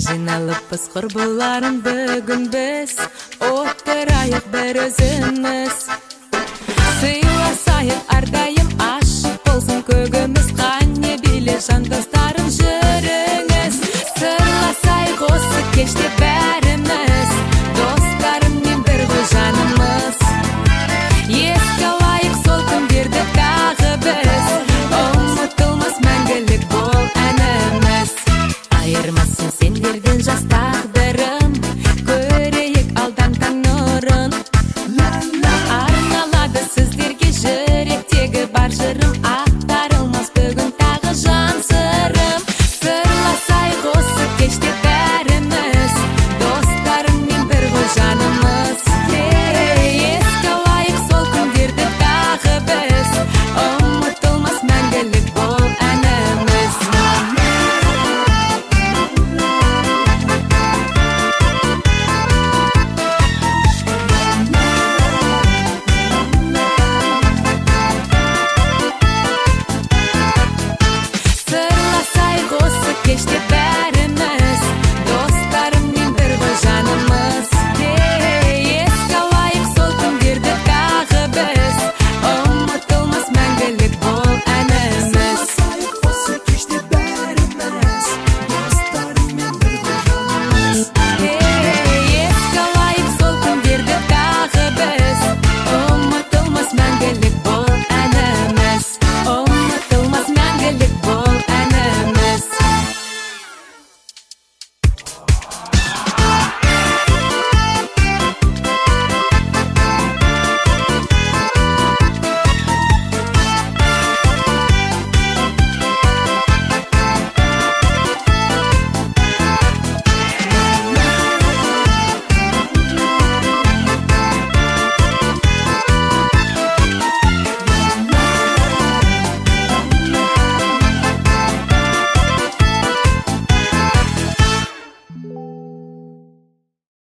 Жиналыппыз құрбыларым бүгін біз, отырайық бір өзіміз. Сыйласайық әрдайым, ашық болсын көгіміз, қане биле жандастарым жүріңіз. Сырласайық осы кеште бәріміз, достарыммен бір ғой жанымыз. Еске алайық сол күндерді тағы біз, ұмытылмас мәңгілік бол әніміз. Айырмасын сендерден жас